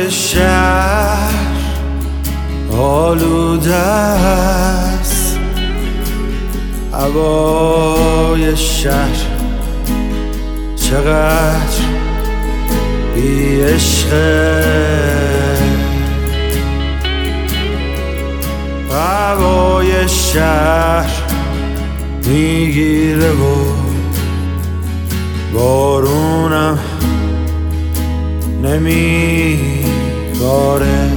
شهر آلوده است، هوای شهر چقدر بی عشقه، هوای شهر میگیره و بارونم نمیباره،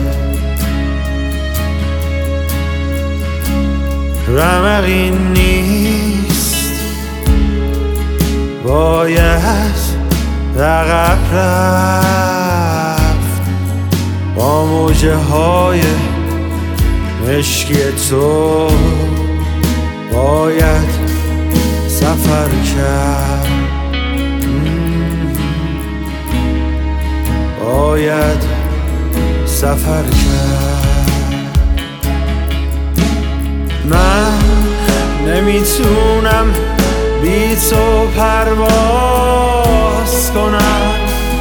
رمقی نیست باید عقب رفت، با موجه های مشکی تو باید سفر کرد، باید سفر کرد. من نمیتونم بی تو پرواز کنم،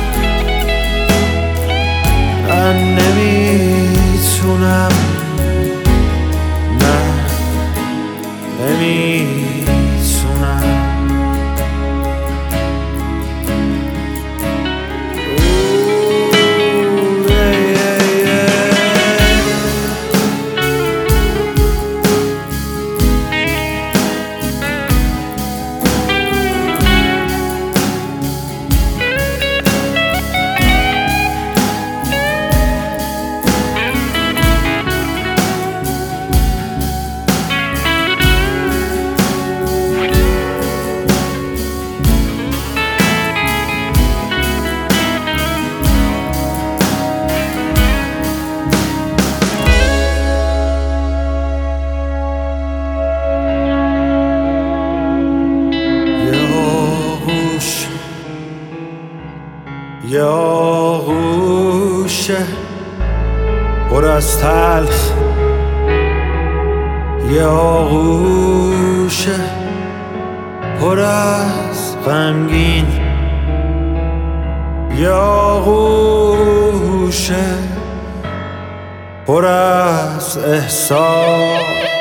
من نمیتونم، نه نمیتونم. یه آغوشه پر از تلخ، یه آغوشه پر از غمگین، یه آغوشه پر از احساس،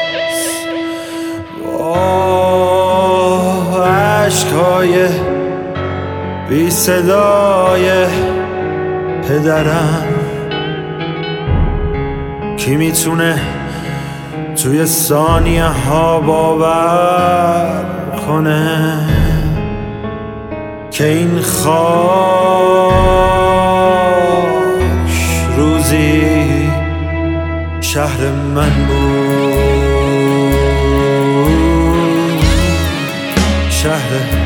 عشقای بی صدای پدرم. کی میتونه توی ثانیه ها باور کنه که این خاک روزی شهر من بود، شهر